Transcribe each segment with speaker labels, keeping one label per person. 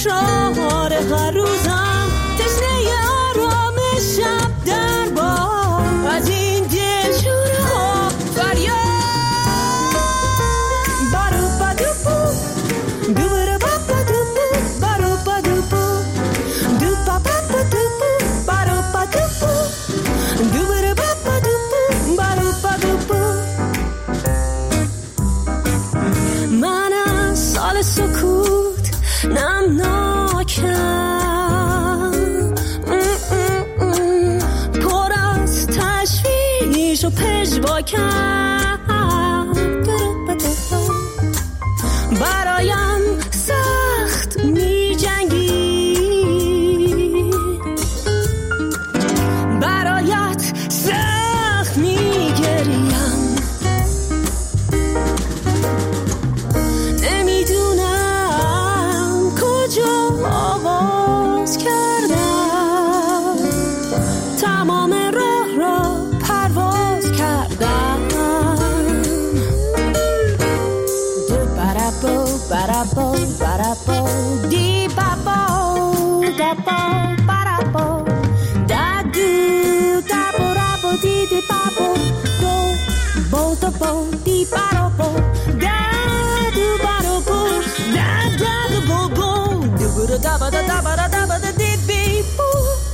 Speaker 1: تکرار هر روزم تشنه آرام شب در باغ از این دلشوره ها فریاد بارو بادوپو دوباره بادوپو بارو بادوپو دوپا بادوپو بارو بادوپو دوباره بادوپو بارو بادوپو من از سال سکوت نمناکم پر از تشویش و پژواکم برایم سخت می جنگی برایت سخت می گریم نمیدونم کجا آغاز کردم تمام راه را پرواز کردم دو برابو برابو برابو دی بابو دابو برابو دادو دابو رابو دی دی بابو دو بو دو بو دی برابو دادو برابو دادو بو بو دوباره دابا دابا دابا دی بی بو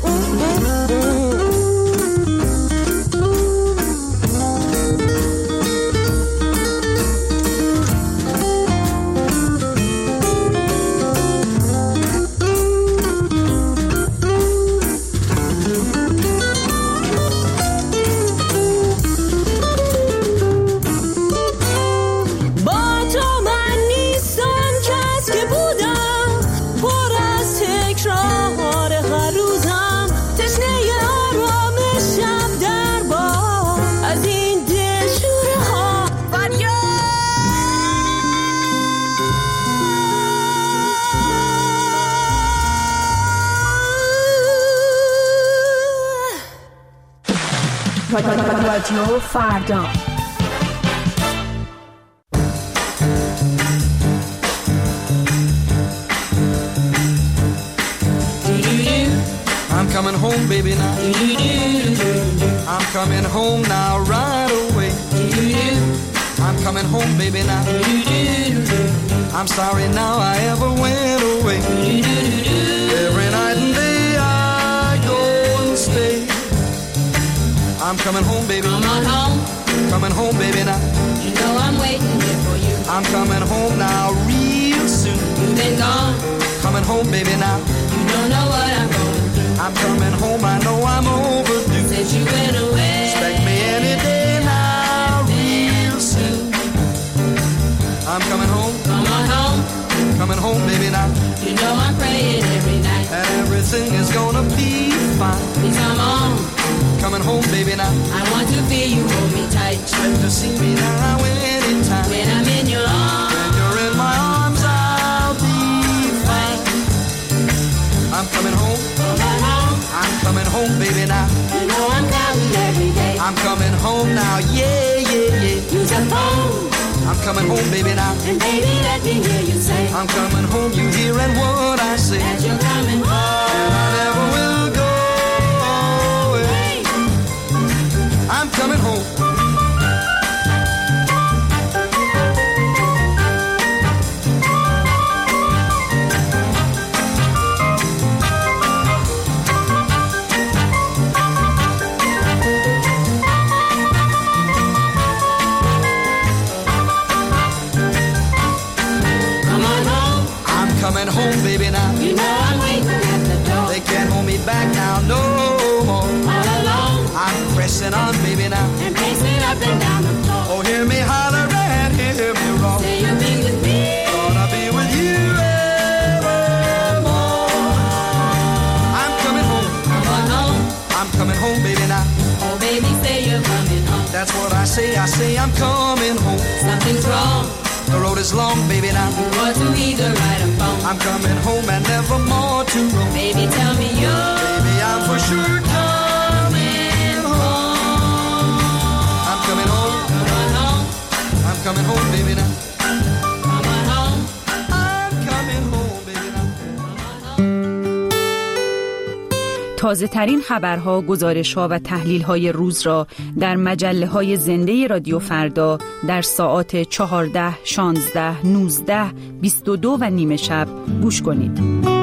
Speaker 2: رادیو فردا
Speaker 3: I'm coming home, baby, now. I'm coming home now, right away. I'm coming home, baby, now. I'm sorry now I ever went away. Every night and day I go and stay. I'm coming home, baby.
Speaker 4: Come on home.
Speaker 3: Coming home, baby, now.
Speaker 4: You know I'm waiting here for you.
Speaker 3: I'm coming home now, real soon.
Speaker 4: You've been gone.
Speaker 3: Coming home, baby, now.
Speaker 4: You don't know what I'm going through.
Speaker 3: I'm coming home, I know I'm overdue.
Speaker 4: Since you went away.
Speaker 3: Expect me any day now, real soon. I'm coming home.
Speaker 4: Come on home.
Speaker 3: Coming home, baby, now.
Speaker 4: You know I'm praying every night.
Speaker 3: And everything is gonna be fine.
Speaker 4: Please come on.
Speaker 3: Coming home, baby, now.
Speaker 4: I want to feel you hold me tight.
Speaker 3: Expect to see me now anytime.
Speaker 4: When I'm in your arms.
Speaker 3: When you're in my arms, I'll be fine. I'm coming home.
Speaker 4: Come on home.
Speaker 3: I'm coming home, baby, now.
Speaker 4: You know I'm counting every day.
Speaker 3: I'm coming home now, yeah, yeah, yeah.
Speaker 4: Use a phone.
Speaker 3: I'm coming home, baby, now.
Speaker 4: And baby, let me hear you say.
Speaker 3: I'm coming home, you hearing what I say.
Speaker 4: That you're coming home.
Speaker 3: And I never will go away. I'm coming home. Coming home, baby, now.
Speaker 4: You know I'm waiting at the door.
Speaker 3: They can't hold me back now, no more.
Speaker 4: All alone.
Speaker 3: I'm pressing on, baby, now.
Speaker 4: And pacing up and down the floor.
Speaker 3: Oh, hear me holler and hear me roar.
Speaker 4: Say you'll be with me.
Speaker 3: Gonna be with you evermore. I'm coming home.
Speaker 4: Come on home.
Speaker 3: I'm coming home, baby, now.
Speaker 4: Oh, baby, say you're coming home.
Speaker 3: That's what I say I'm coming home.
Speaker 4: Something's wrong.
Speaker 3: The road is long, baby, now.
Speaker 4: You want to either right or wrong.
Speaker 3: I'm coming home and never more to roam.
Speaker 4: Baby, tell me you're.
Speaker 3: Baby, I'm for sure coming home. I'm coming home.
Speaker 4: Come on home.
Speaker 3: I'm coming home, baby, now.
Speaker 4: Come on home.
Speaker 3: I'm coming home, baby, now.
Speaker 5: تازه ترین خبرها، گزارش‌ها و تحلیل‌های روز را در مجله‌های زنده رادیو فردا در ساعات 14، 16، 19، 22 و نیم شب گوش کنید.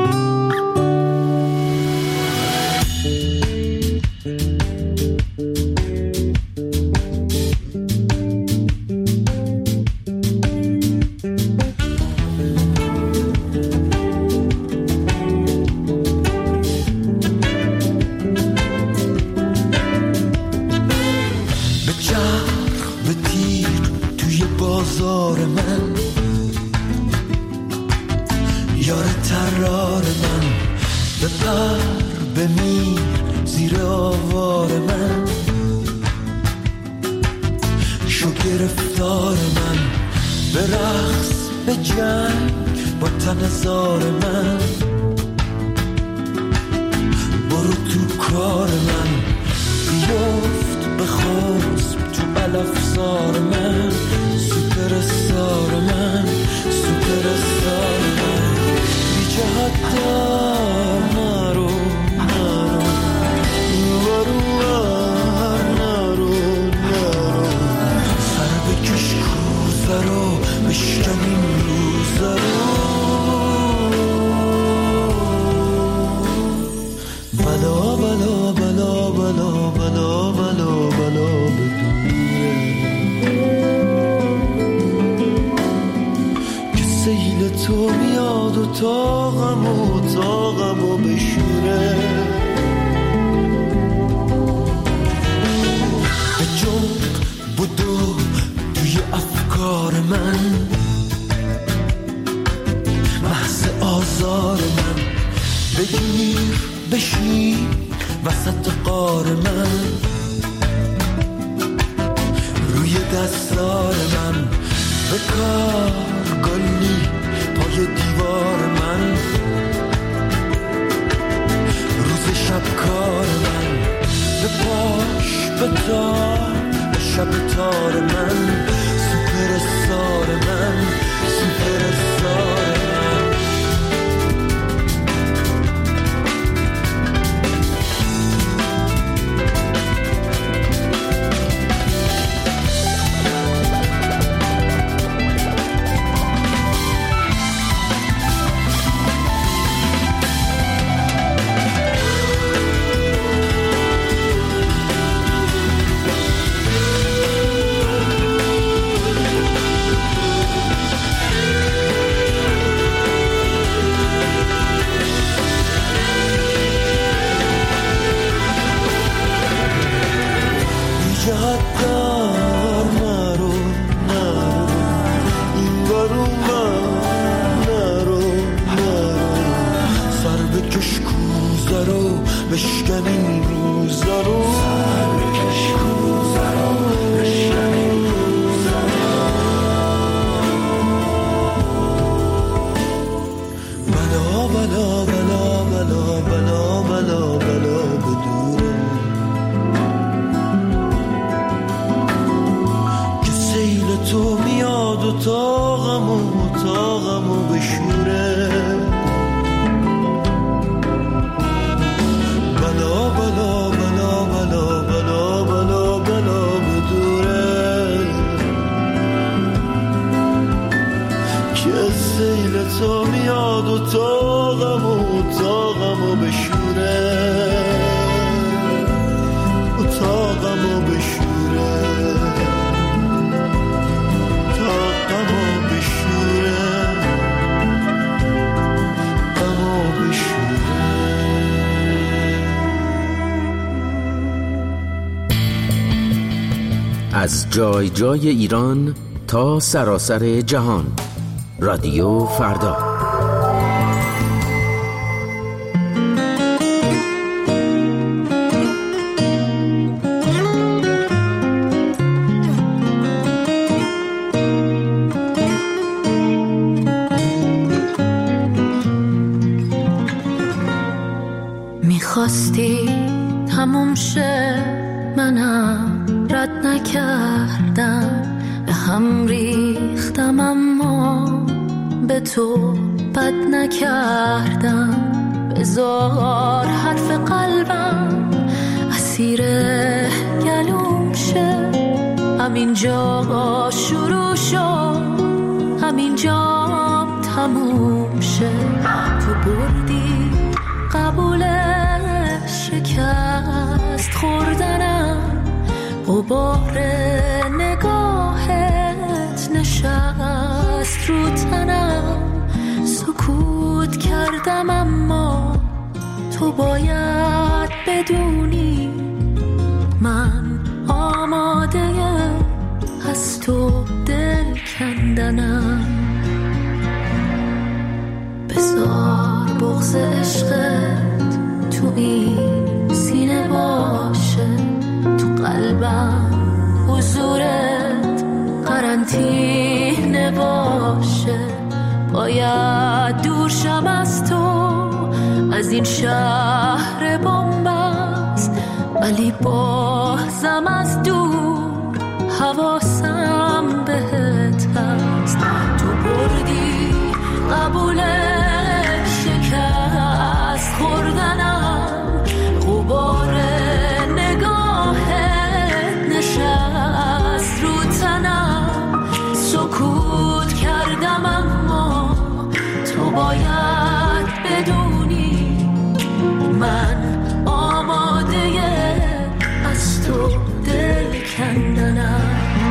Speaker 6: طاقمو بشوره به جنب بدو توی افکار من محض آزار من بگیر بشین وسط قار من روی دستار من بکار گلی پای دیوار من روز شب کار من به پاش به تار به شب تار من سوپر سار من سوپر سار من
Speaker 7: از جای جای ایران تا سراسر جهان، رادیو فردا.
Speaker 8: میخواستی تموم شه منم رد نکردم، به هم ریختم اما به تو بد نکردم، به بذار حرف قلبم اسیر گلوم شه. همینجا شروع شد، همینجا تموم شه. تو بردی قبول شکست خوردنم، غبار نگاهت نشست رو تنم. سکوت کردم اما تو باید بدونی من آماده از تو دل کندنم. بذار بغض عشقت تو این سینه باشه، تو قلبم حضورت قرنطینه باشه. باید دور شم از تو، از این شهر بنبست، ولی بازم از دور حواسم بهت هست. تو بردی قبول شکست خوردنم، غبار نگاهت نشست رو تنم. سکوت کردم اما تو باید بدونی من آماده از تو دل کندنم.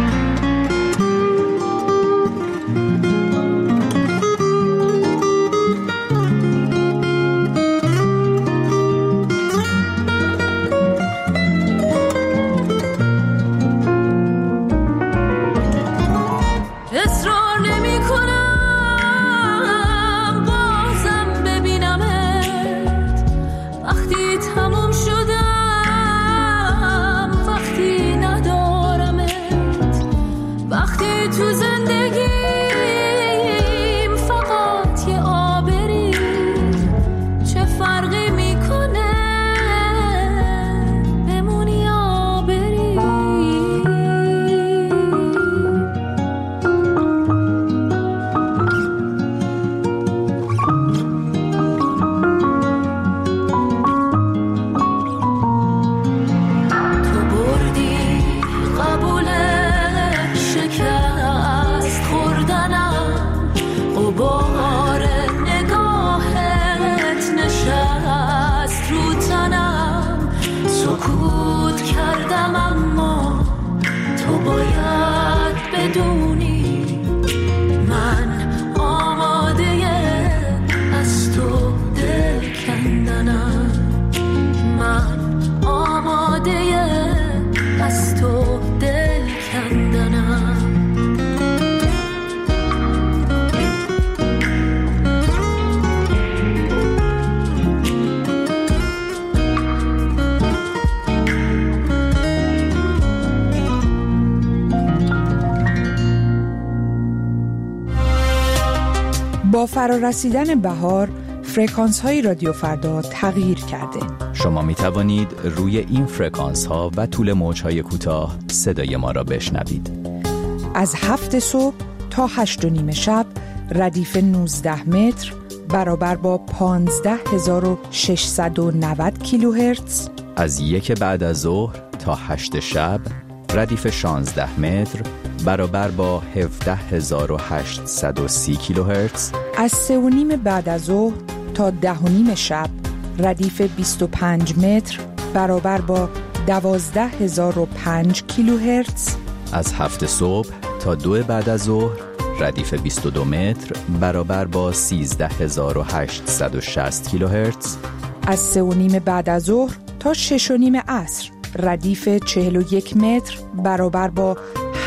Speaker 9: با فرارسیدن بهار، فرکانس های رادیو فردا تغییر کرده.
Speaker 10: شما می توانید روی این فرکانس ها و طول موج های کوتاه صدای ما را بشنوید.
Speaker 9: از 7 صبح تا 8:30 شب ردیف 19 متر برابر با 15690 کیلوهرتز.
Speaker 10: از 1 بعد از ظهر تا 8 شب ردیف 16 متر برابر با 17830 کیلوهرتز.
Speaker 9: از 3:30 بعد از ظهر تا 10:30 شب ردیف 25 متر برابر با 12005 کیلوهرتز.
Speaker 10: از 7 صبح تا 2 بعد از ظهر ردیف 22 متر برابر با 13860 کیلوهرتز.
Speaker 9: از 3:30 بعد از ظهر تا 6:30 عصر ردیف 41 متر برابر با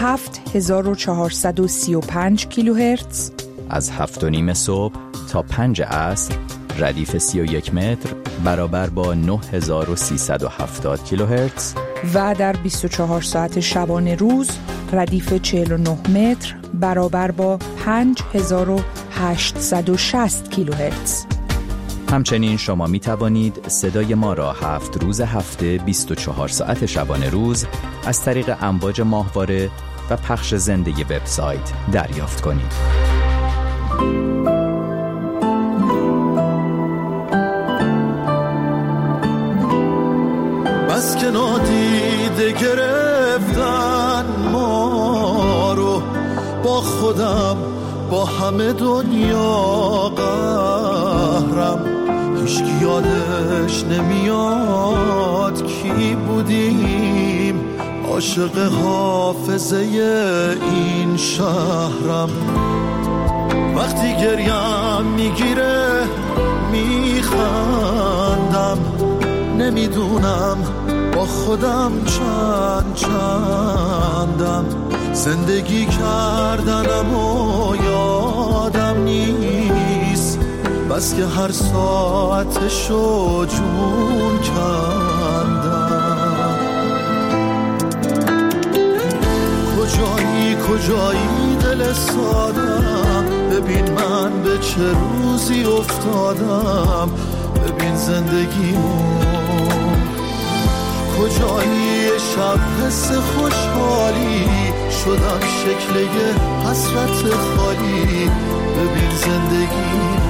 Speaker 9: 7435 کیلوهرتز.
Speaker 10: از 7:30 صبح تا 5 عصر ردیف 31 متر برابر با 9370 کیلوهرتز.
Speaker 9: و در 24 ساعت شبانه روز ردیف 49 متر برابر با 5860 کیلوهرتز.
Speaker 10: همچنین شما می توانید صدای ما را 7 روز هفته 24 ساعت شبانه روز از طریق امواج ماهواره و پخش زنده وبسایت دریافت کنید.
Speaker 6: دیگه گرفتن ما رو، با خودم با همه دنیا قهرم. هیچکی یادش نمیاد کی بودیم، عاشق حافظه این شهرم. وقتی گریم میگیره میخندم، نمیدونم با خودم چندم. زندگی کردنم و یادم نیست، بس که هر ساعتشو جون کندم. کجایی دل سادم، ببین من به چه روزی افتادم، ببین زندگیمو. کجایی شب حس خوشحالی، شدم شکل یه حسرت خالی، ببین زندگیمو.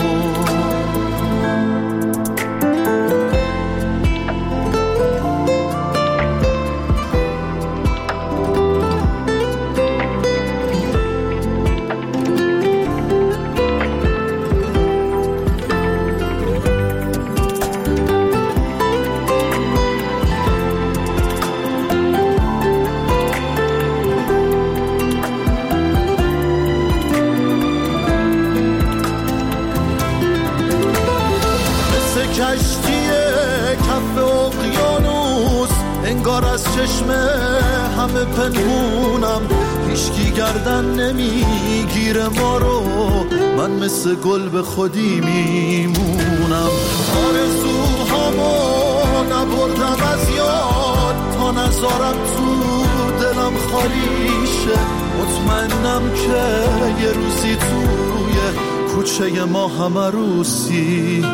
Speaker 6: انگار از چشم همه پنهونم، هیچکی گردن نمیگیره ما رو، من مثل گل به خودی میمونم. آرزوهامو نبردم از یاد، تا نذارم تو دلم خالی شه. مطمئنم که یه روزی توی کوچه ما هم عروسی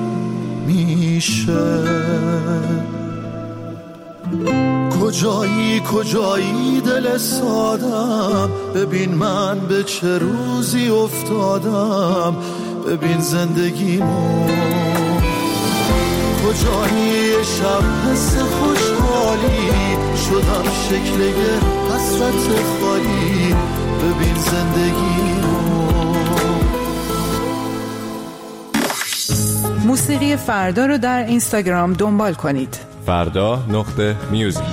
Speaker 6: میشه. کجایی دل سادم، ببین من به چه روزی افتادم، ببین زندگیمو. کجایی شب حس خوشحالی، شدم شکل یه حسرت خالی، ببین زندگیمو.
Speaker 9: موسیقی فردا رو در اینستاگرام دنبال کنید.
Speaker 11: فردا.music.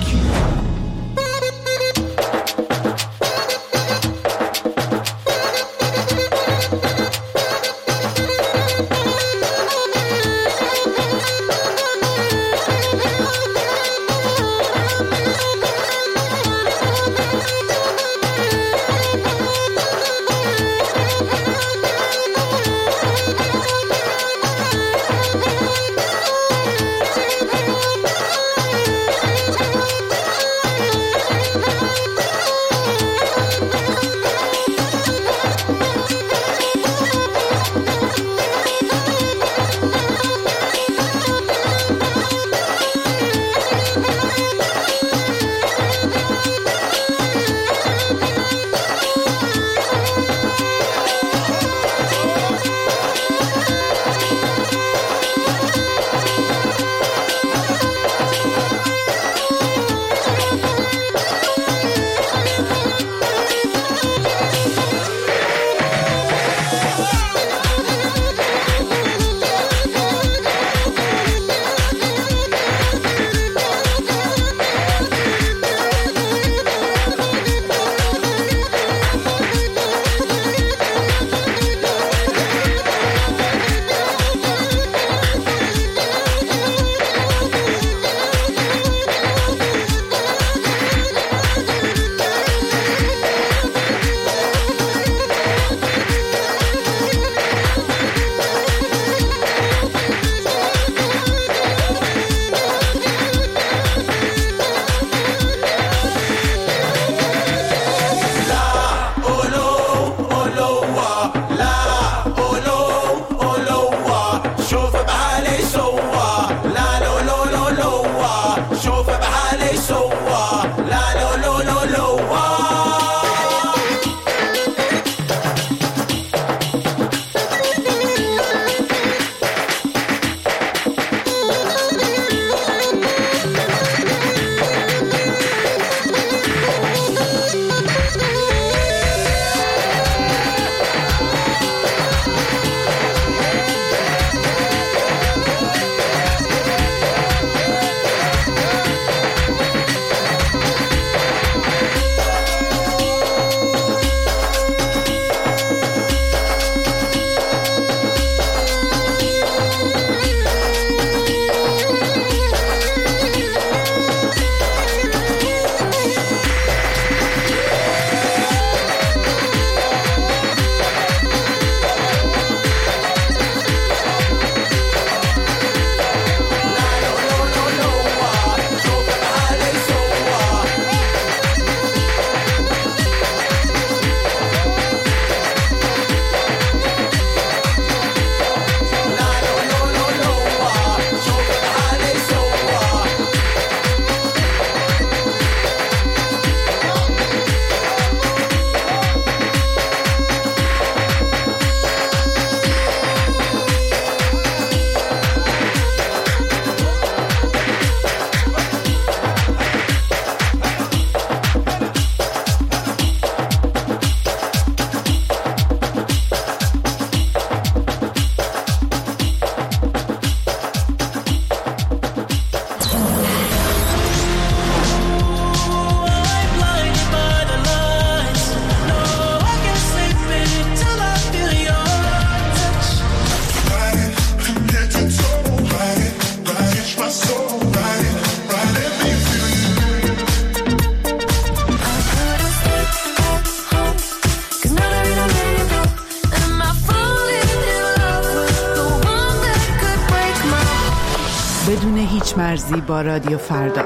Speaker 9: پیچ مرزی با رادیو فردا.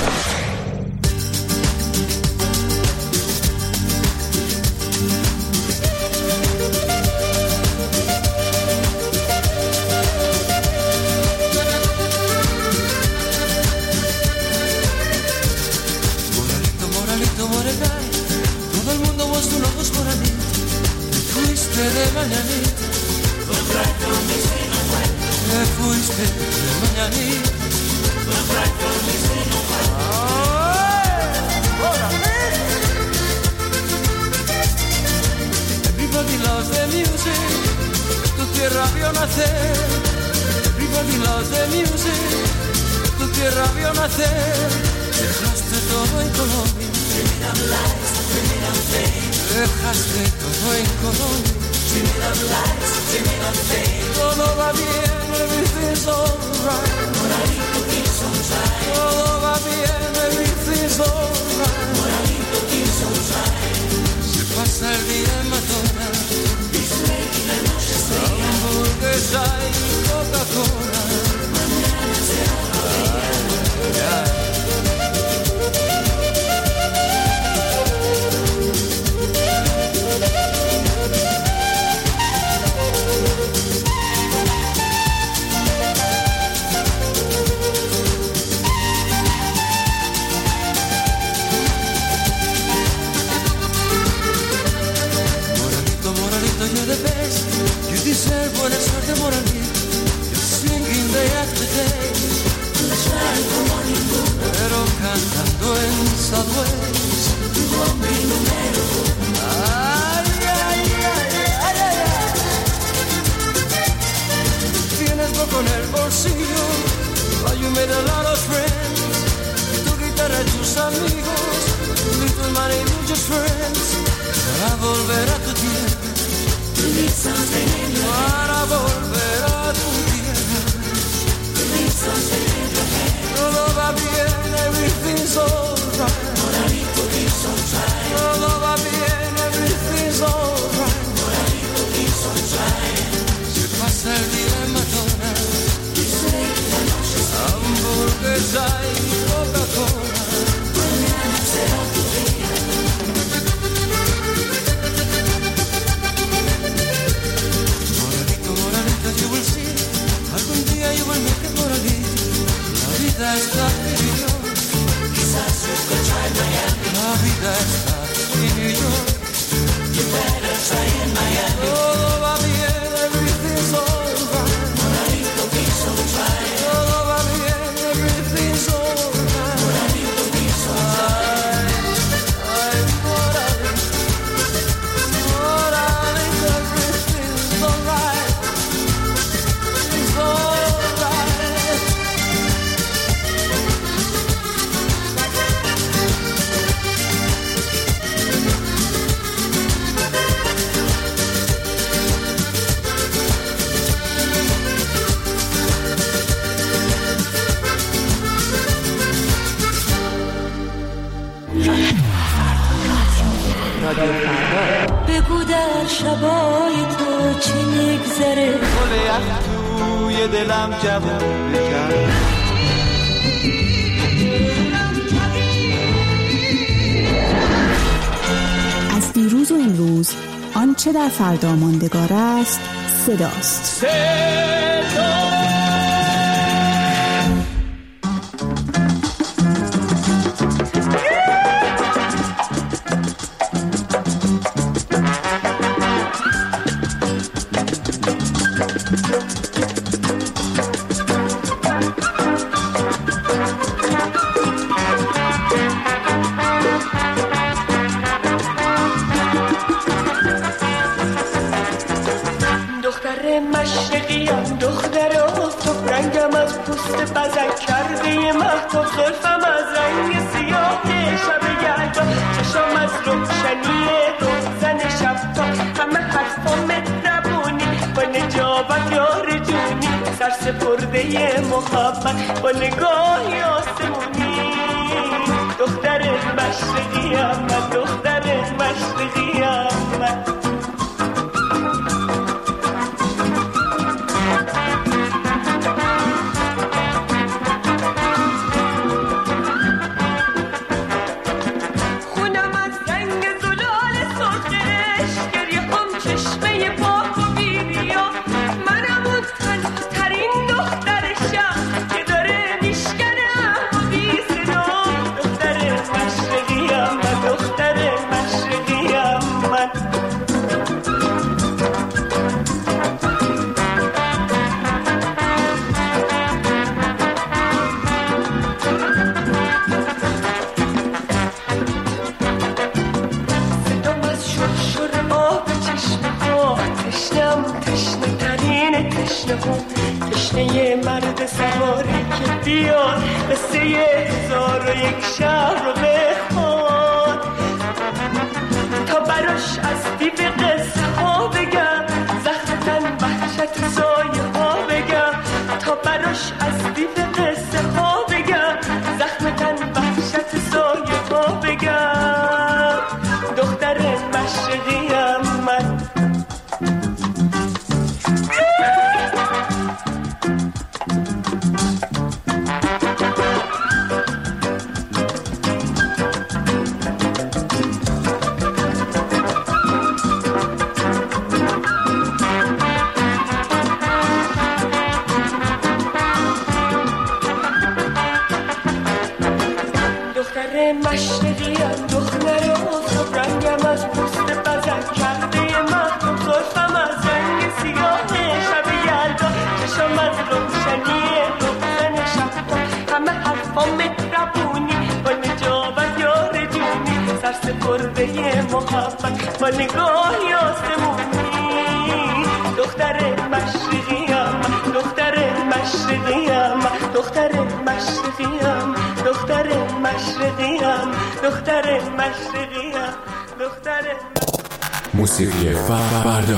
Speaker 3: Everybody loves the music, tu tierra vio nacer. Everybody loves the music, tu tierra vio nacer. Dejaste todo en Colombia, dejaste todo en Colombia. Todo va bien, everything's alright. Todo va bien, everything's alright. Se pasa el día en McDonald's, hamburguesa y Coca-Cola. You're the best, you deserve buena suerte, moralito. You're singing day after day, pero cantando en Southwest. You won't be número uno. Ay, ay, ay, ay, ay, ay. Tienes poco en el bolsillo, but you made a lot of friends. Tu guitarra y tus amigos, little money and just friends. Para volver a tu tierra, para volver a tu tierra. Todo va bien, everything's alright. Todo va bien, everything's alright. Se pasa el día en McDonald's, hamburguesa y Coca-Cola. Mañana será tu día. You will see, algún día you will make it morir. La vida está en New York, quizás you could try Miami. La vida está en New York, you better try in Miami. Todo va bien, everything's alright. Moralito quiso try. Todo va bien, everything's alright. Moralito quiso try. Ay, moralito, moralito, everything's alright.
Speaker 8: بگو در شبای تو چی میگذره
Speaker 6: گل یخ توی دلم جوون بکن
Speaker 2: از دیروز و امروز آنچه در فردا ماندگار است صداست.
Speaker 12: مشرقیم دختر آفتاب رنگم از پوست بزن کرده مهتاب زلفم از رنگ سیاه شب یلدا چشم از روشنی روزن شب تا همه حرفا مهربونی با نجابت یار جونی سرسپرده محبت با نگاهی آسمونی دختر مشرقیم من دختر مشرقیم من تشنه مرد سواری که بیاد قصه 1001 شب رو بخوان تا براش از دیو قصه ها بگم زخم تن وحشت سایه ها بگم تا براش از دیو قصه ها بگم زخم تن وحشت سایه ها بگم دختر مشرقیم من مشرقیم دختر آفتاب رنگم از پوست بزن کرده مهتاب زلفم از رنگ سیاه شب یلدا چشم از روشنی روزن شبتا همه حرفام مهربونی با نجابت یار جونی سرسپرده محبت با نگاه آسمونی دختر مشرقیم دختر مشرقیم دختر مشرقیم دختر مشرقیم دختر مشرقیم دختر
Speaker 11: موسیقی فردا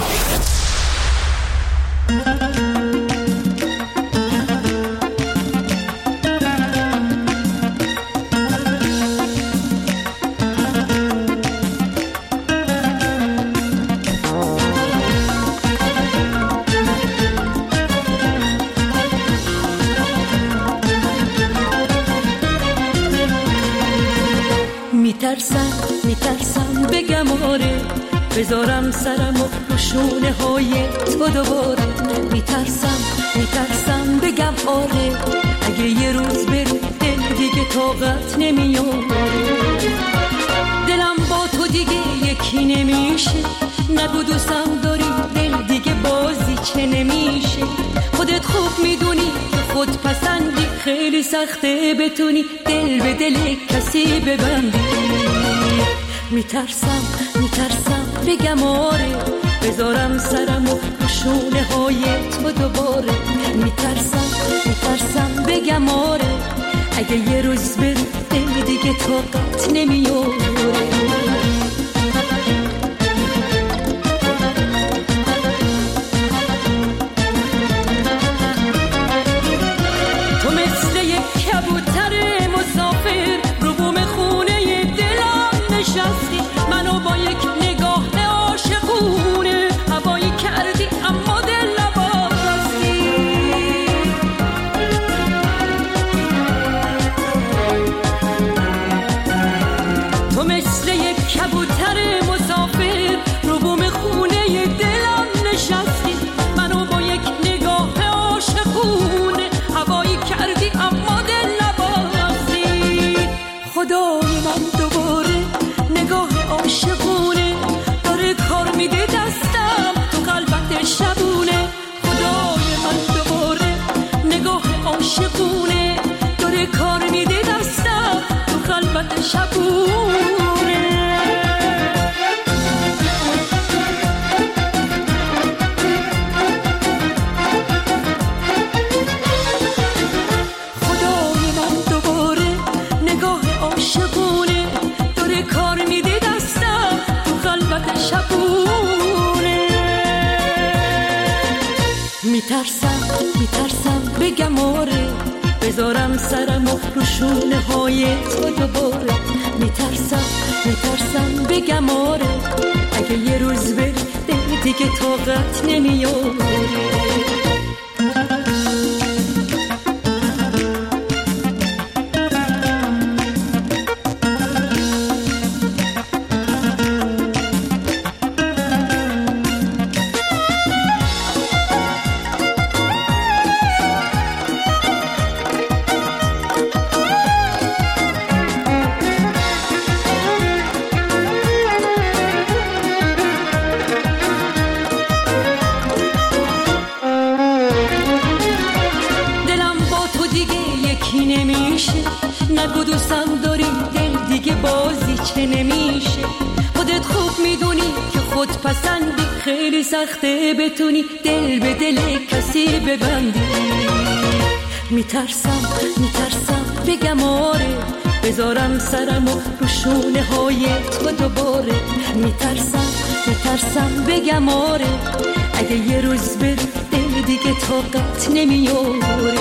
Speaker 8: میترسم بگم آره بذارم سرم و روشونه های تو دوباره میترسم بگم آره اگه یه روز بری دل دیگه طاقت نمیاره دلم با تو دیگه یکی نمیشه نگو دوستم داری دل دیگه بازی چه نمیشه خودت خوب میدونی که خود پسندی خیلی سخته بتونی دل به دل کسی ببندی میترسم بگم آره بذارم سرم و روشونه های تو دوباره میترسم بگم آره اگه یه روز بری دل دیگه طاقت نمیاره منو با یک نگاه عاشقونه هوایی کردی اما دل نباستی تو مثل یک کبوتر مسافر رو بوم خونه دلم نشستی منو با یک نگاه عاشقونه هوایی کردی اما دل نباستی خدای من دوباره نگاه عاشقونه داره کار میده دستم تو قلبت شبونه خدای من دوباره نگاه عاشقونه داره کار میده دستم تو قلبت شبونه خدای من دوباره نگاه عاشقونه داره کار میده دستم تو قلبت شبونه میترسم بگم آره بذارم سرم و روشونه های تو دوباره میترسم بگم آره اگه یه روز بری دل دیگه طاقت نمیاره نگو دوستم داری دل دیگه بازی چه نمیشه خودت خوب میدونی که خود پسندی خیلی سخته بتونی دل به دل کسی ببندی. میترسم بگم آره، بذارم سرمو رو شونه های تو دوباره. میترسم بگم آره، اگه یه روز بری دل دیگه طاقت نمیاره.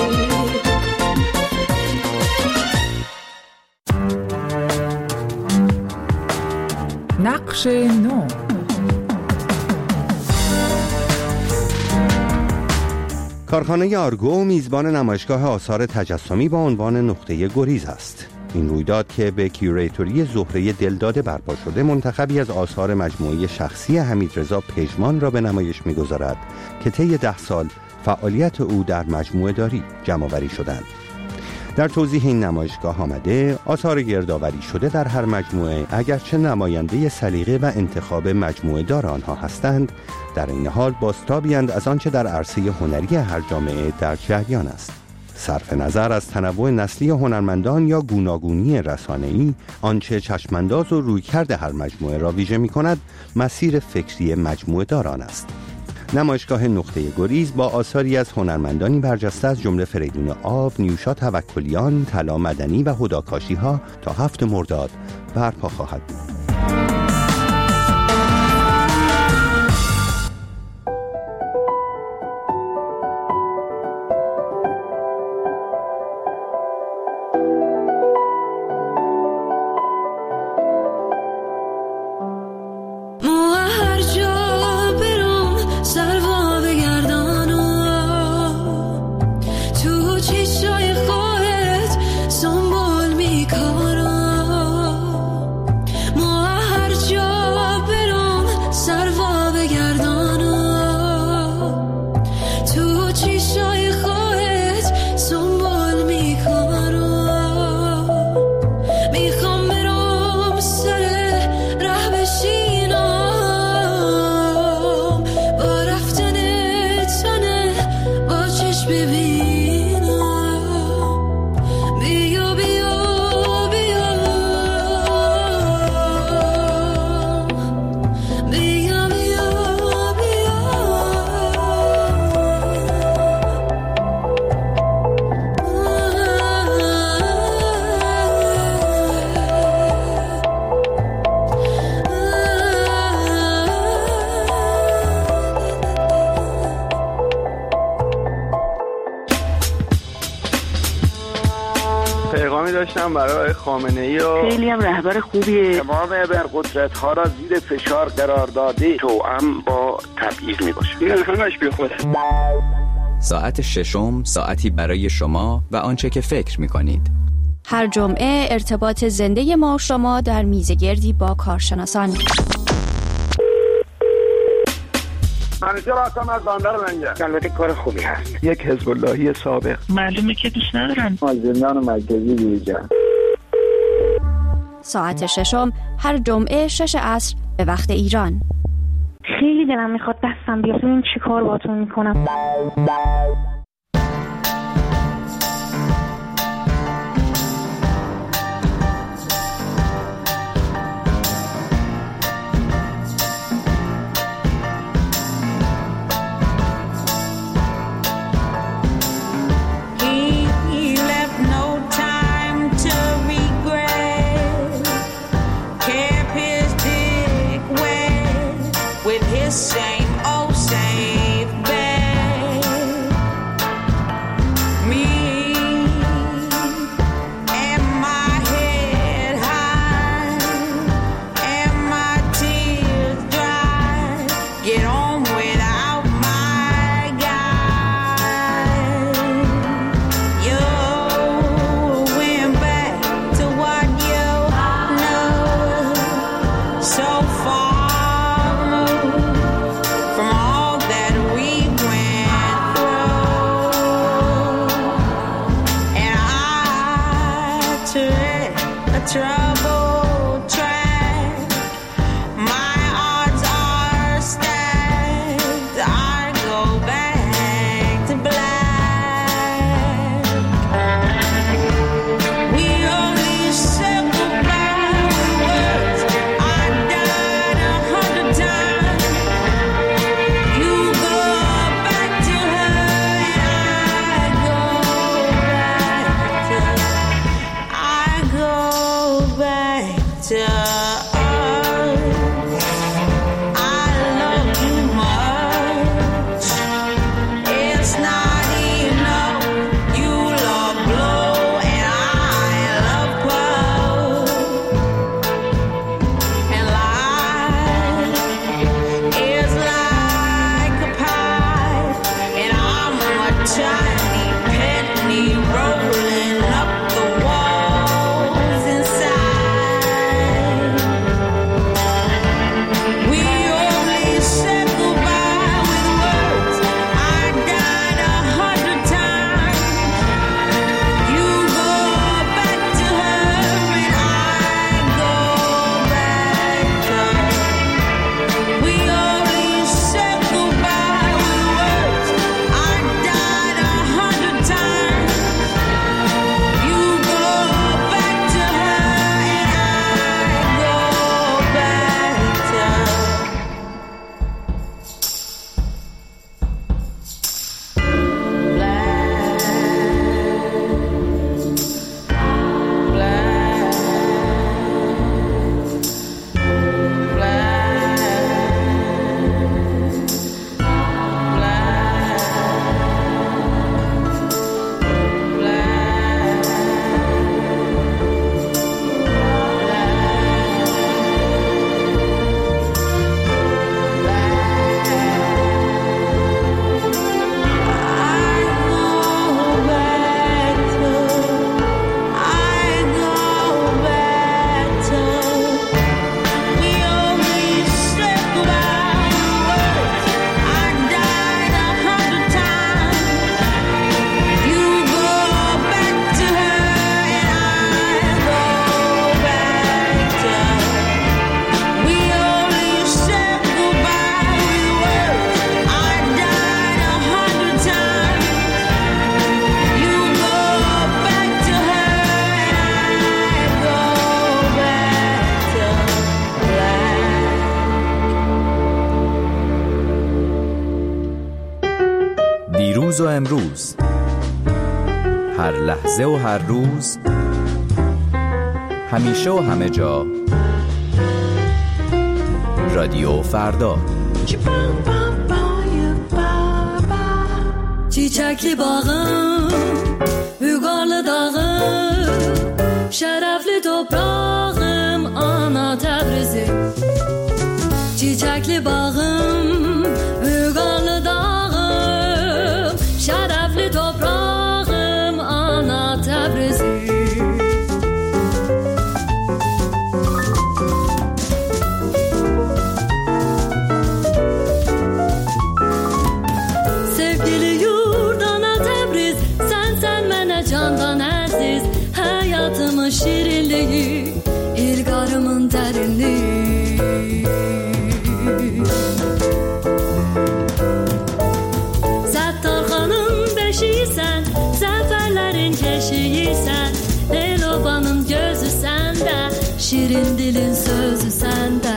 Speaker 9: نقش نو.
Speaker 13: کارخانه آرگو میزبان نمایشگاه آثار تجسمی با عنوان نقطه گریز است. این رویداد که به کیوریتوری زهره دلداده برپا شده، منتخبی از آثار مجموعه شخصی حمیدرضا پژمان را به نمایش می‌گذارد که طی 10 سال فعالیت او در مجموعه داری جمع‌آوری شدند. در توضیح این نمایشگاه آمده آثار گردآوری شده در هر مجموعه اگرچه نماینده سلیقه و انتخاب مجموعه دار آنها هستند، در این حال بازتابی‌اند از آنچه در عرصه هنری هر جامعه در جریان است. صرف نظر از تنوع نسلی هنرمندان یا گوناگونی رسانه‌ای، آنچه چشمانداز و رویکرد هر مجموعه را ویژه می‌کند، مسیر فکری مجموعه داران است. نمایشگاه نقطه گریز با آثاری از هنرمندانی برجسته از جمله فریدون آب، نیوشا توکلیان، طلا مدنی و هدی کاشی‌ها تا 7 مرداد برپا خواهد بود.
Speaker 14: پیغامی داشتم برای خامنه‌ای و
Speaker 15: خیلی هم رهبر خوبیه.
Speaker 14: تمام ابرقدرت‌ها را زیر فشار قرار داده، توأم با تبعیض میباشه. این همش بی خوده.
Speaker 10: ساعت ششم، ساعتی برای شما و آنچه که فکر می‌کنید.
Speaker 16: هر جمعه ارتباط زنده ما شما در میزگردی با کارشناسان.
Speaker 14: منیجر آسام از باندر منگه. البته کار خوبی هست.
Speaker 15: یک حزب اللهی سابق.
Speaker 17: معلومه که دوست ندارن.
Speaker 14: زندان مرکزی دیجا.
Speaker 16: ساعت ششم هر جمعه 6 عصر به وقت ایران.
Speaker 15: خیلی دلم میخواد دستم بیاد ببینم چی کار باهاتون میکنم.
Speaker 18: Same old same bed. Me and my head high and my tears dry. Get on without my guy. You went back to what you know so far. From all that
Speaker 10: دیروز و امروز، هر لحظه و هر روز، همیشه و همه جا. رادیو فردا.
Speaker 8: Çiçekli bağım, Ügarlı dağım, şerefli toprağım, ana Təbrizim. Çiçekli bağım, Ügarlı dağım, şerefli toprağım, ana Təbrizim. Şirinliği, ilgarımın derinliği. Zəttarxanın beşiysən, zəfərlərin keşiysən, Elobanın gözü səndə, şirin dilin sözü səndə.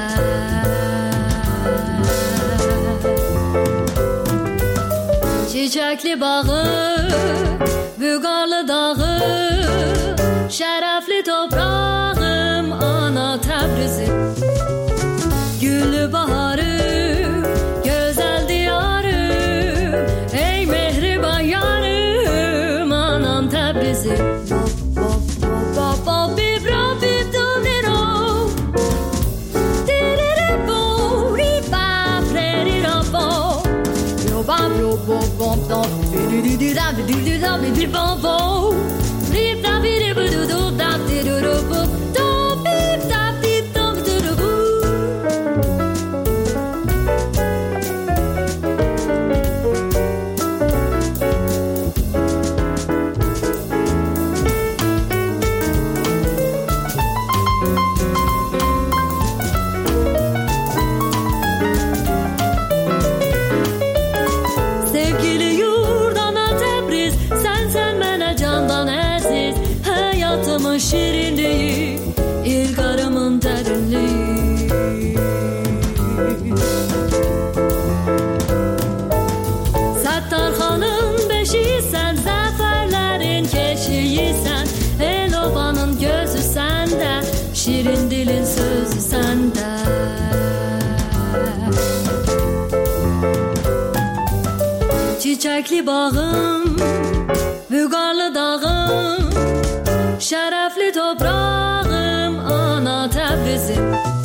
Speaker 8: Çiçəkli bağı, Vüqarlı dağı, şərəfli toprağım, ana Təbrizim. Güllü baharım, gözəl diyarım, ey mehriban yarım, anam Təbrizim. Şirinliği, ilgarımın derinliği. Səttarxanın beşiysən, zəfərlərin keşiysən, Elobanın gözü səndə, şirin dilin sözü səndə. Çiçəkli bağım, Vüqarlı dağım, şərəfli toprağım, ana Təbrizim.